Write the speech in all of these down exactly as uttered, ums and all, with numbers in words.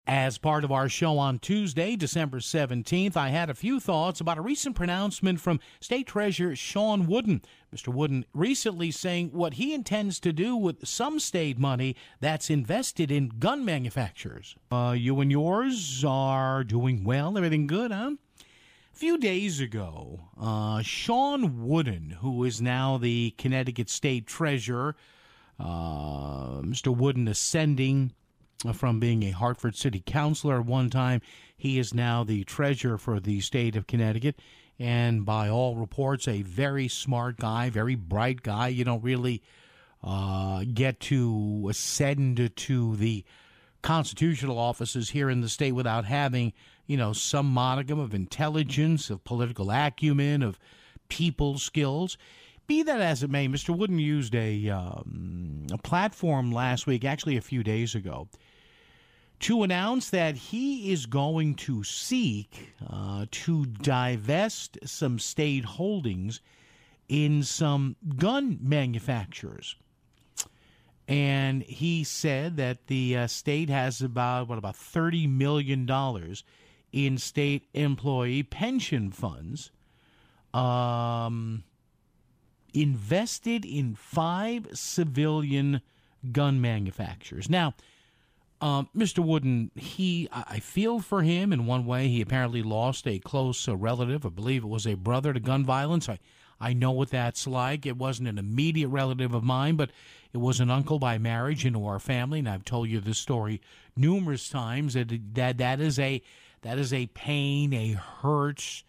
As part of our show on Tuesday, December seventeenth, I had a few thoughts about a recent pronouncement from State Treasurer Shawn Wooden. Mister Wooden recently saying what he intends to do with some state money that's invested in gun manufacturers. Uh, you and yours are doing well? Everything good, huh? A few days ago, uh, Shawn Wooden, who is now the Connecticut State Treasurer, uh, Mister Wooden ascending from being a Hartford City Councilor at one time. He is now the treasurer for the state of Connecticut, and by all reports, a very smart guy, very bright guy. You don't really uh, get to ascend to the constitutional offices here in the state without having, you know, some modicum of intelligence, of political acumen, of people skills. Be that as it may, Mister Wooden used a, um, a platform last week, actually a few days ago, to announce that he is going to seek uh, to divest some state holdings in some gun manufacturers. And he said that the uh, state has about, what, about thirty million dollars in state employee pension funds um, invested in five civilian gun manufacturers. Now, Um, Mister Wooden, he, I feel for him in one way. He apparently lost a close uh, relative. I believe it was a brother to gun violence. I, I know what that's like. It wasn't an immediate relative of mine, but it was an uncle by marriage into our family, and I've told you this story numerous times. That that, that is a that is a pain, a hurt,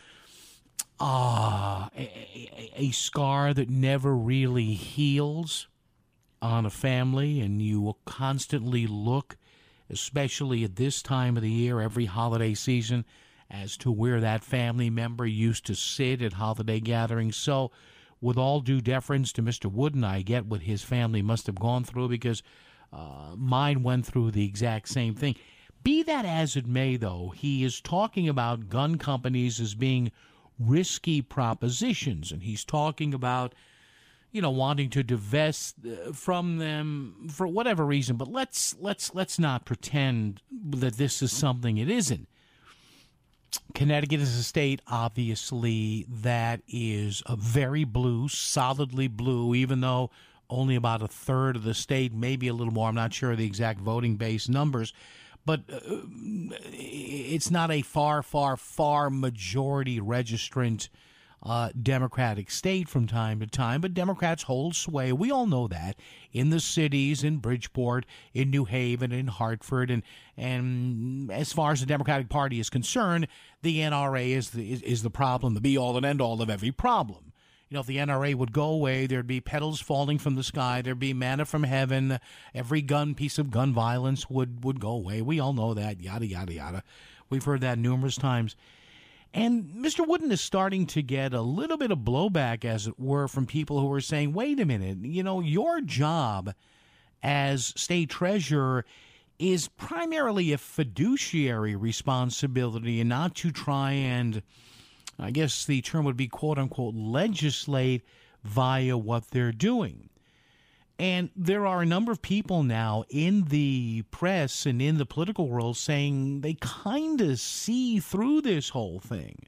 ah, a, a, a scar that never really heals on a family, and you will constantly look, especially at this time of the year, every holiday season, as to where that family member used to sit at holiday gatherings. So, with all due deference to Mister Wooden, I get what his family must have gone through, because uh, mine went through the exact same thing. Be that as it may, though, he is talking about gun companies as being risky propositions, and he's talking about, you know, wanting to divest from them for whatever reason. But let's let's let's not pretend that this is something it isn't. Connecticut is a state, obviously, that is a very blue, solidly blue, even though only about a third of the state, maybe a little more, I'm not sure of the exact voting base numbers, but uh, it's not a far, far, far majority registrant Uh, Democratic state from time to time, but Democrats hold sway. We all know that in the cities, in Bridgeport, in New Haven, in Hartford, and and as far as the Democratic Party is concerned, the N R A is the is, is the problem, the be all and end all of every problem. You know, if the N R A would go away, there'd be petals falling from the sky, there'd be manna from heaven, every gun piece of gun violence would would go away. We all know that, yada yada yada. We've heard that numerous times. And Mister Wooden is starting to get a little bit of blowback, as it were, from people who are saying, wait a minute, you know, your job as state treasurer is primarily a fiduciary responsibility and not to try and, I guess the term would be, quote unquote, legislate via what they're doing. And there are a number of people now in the press and in the political world saying they kind of see through this whole thing.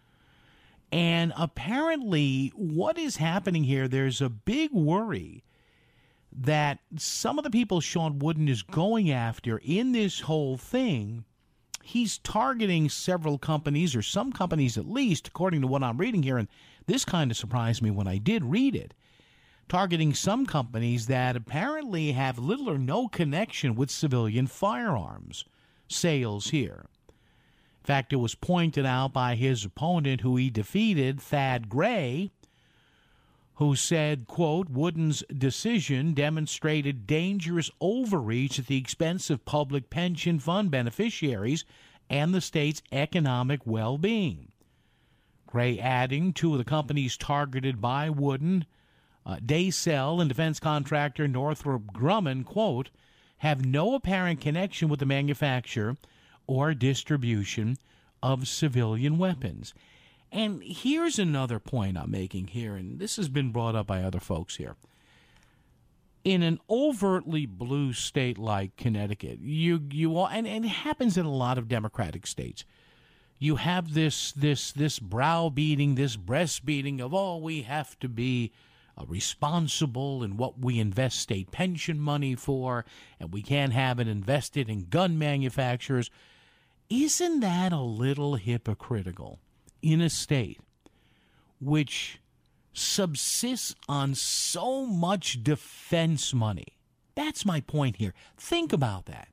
And apparently what is happening here, there's a big worry that some of the people Shawn Wooden is going after in this whole thing, he's targeting several companies, or some companies at least, according to what I'm reading here. And this kind of surprised me when I did read it. Targeting some companies that apparently have little or no connection with civilian firearms sales here. In fact, it was pointed out by his opponent, who he defeated, Thad Gray, who said, quote, Wooden's decision demonstrated dangerous overreach at the expense of public pension fund beneficiaries and the state's economic well-being. Gray adding, two of the companies targeted by Wooden, Uh, Daycell and defense contractor Northrop Grumman, quote, have no apparent connection with the manufacture or distribution of civilian weapons. And here's another point I'm making here, and this has been brought up by other folks here. in an overtly blue state like Connecticut, you you all, and, and it happens in a lot of Democratic states. You have this this this browbeating, this breastbeating of, oh, we have to be uh, responsible in what we invest state pension money for, and we can't have it invested in gun manufacturers. Isn't that a little hypocritical in a state which subsists on so much defense money? That's my point here. Think about that.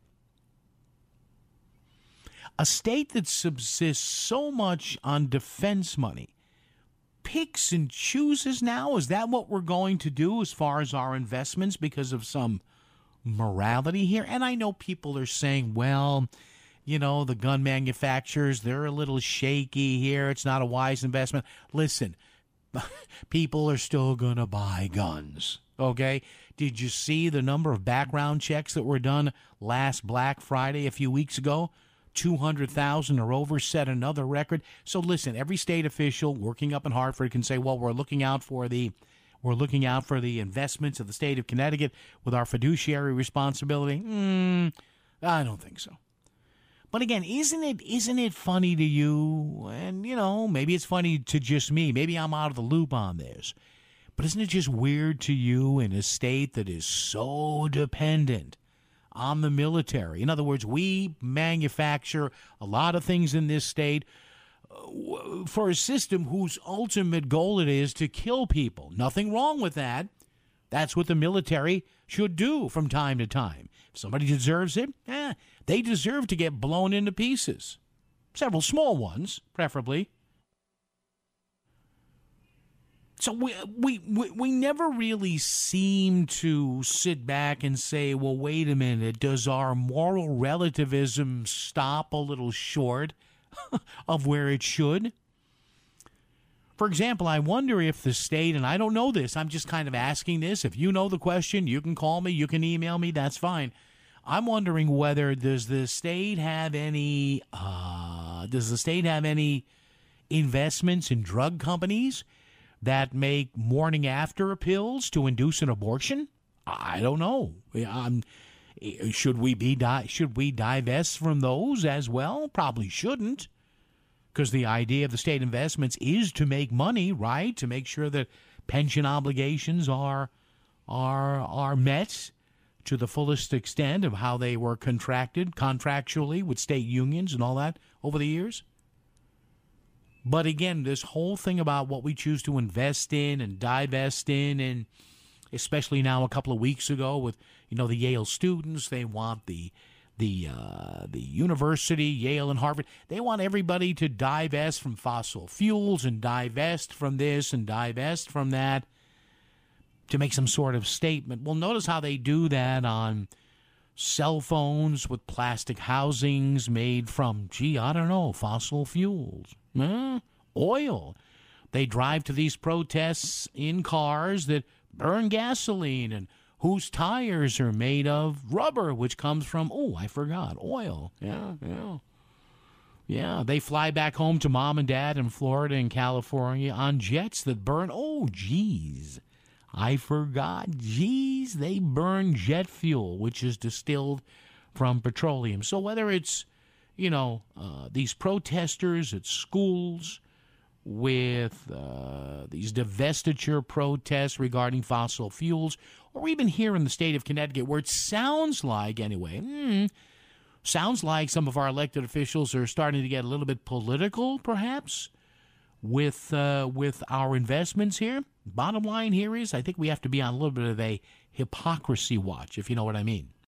A state that subsists so much on defense money picks and chooses now? Is that what we're going to do as far as our investments because of some morality here? And I know people are saying, well, you know, the gun manufacturers, they're a little shaky here. It's not a wise investment. Listen, people are still going to buy guns, okay? Did you see the number of background checks that were done last Black Friday a few weeks ago? two hundred thousand or over, set another record. So listen, every state official working up in Hartford can say, well, we're looking out for the we're looking out for the investments of the state of Connecticut with our fiduciary responsibility. Mm, I don't think so. But again, isn't it isn't it funny to you? And, you know, maybe it's funny to just me. Maybe I'm out of the loop on this. But isn't it just weird to you in a state that is so dependent on the military? In other words, we manufacture a lot of things in this state for a system whose ultimate goal it is to kill people. Nothing wrong with that. That's what the military should do from time to time. If somebody deserves it, eh, they deserve to get blown into pieces. Several small ones, preferably. So we, we we we never really seem to sit back and say, well, wait a minute, does our moral relativism stop a little short of where it should? For example, I wonder if the state, and I don't know this, I'm just kind of asking this. If you know the question, you can call me, you can email me, that's fine. I'm wondering whether does the state have any, uh, does the state have any investments in drug companies that make morning after pills to induce an abortion? I don't know. Um, should we be di- should we divest from those as well? Probably shouldn't, because the idea of the state investments is to make money, right? To make sure that pension obligations are are are met to the fullest extent of how they were contracted contractually with state unions and all that over the years. But again, this whole thing about what we choose to invest in and divest in, and especially now a couple of weeks ago with, you know, the Yale students, they want the the uh, the university, Yale and Harvard, they want everybody to divest from fossil fuels and divest from this and divest from that to make some sort of statement. Well, notice how they do that on cell phones with plastic housings made from, gee, I don't know, fossil fuels. Eh, oil. They drive to these protests in cars that burn gasoline and whose tires are made of rubber, which comes from, oh, I forgot, oil. Yeah, yeah. Yeah, they fly back home to mom and dad in Florida and California on jets that burn, oh, geez, I forgot, geez, they burn jet fuel, which is distilled from petroleum. So whether it's, you know, uh, these protesters at schools with uh, these divestiture protests regarding fossil fuels, or even here in the state of Connecticut, where it sounds like, anyway, hmm, sounds like some of our elected officials are starting to get a little bit political, perhaps, with uh, with our investments here. Bottom line here is, I think we have to be on a little bit of a hypocrisy watch, if you know what I mean.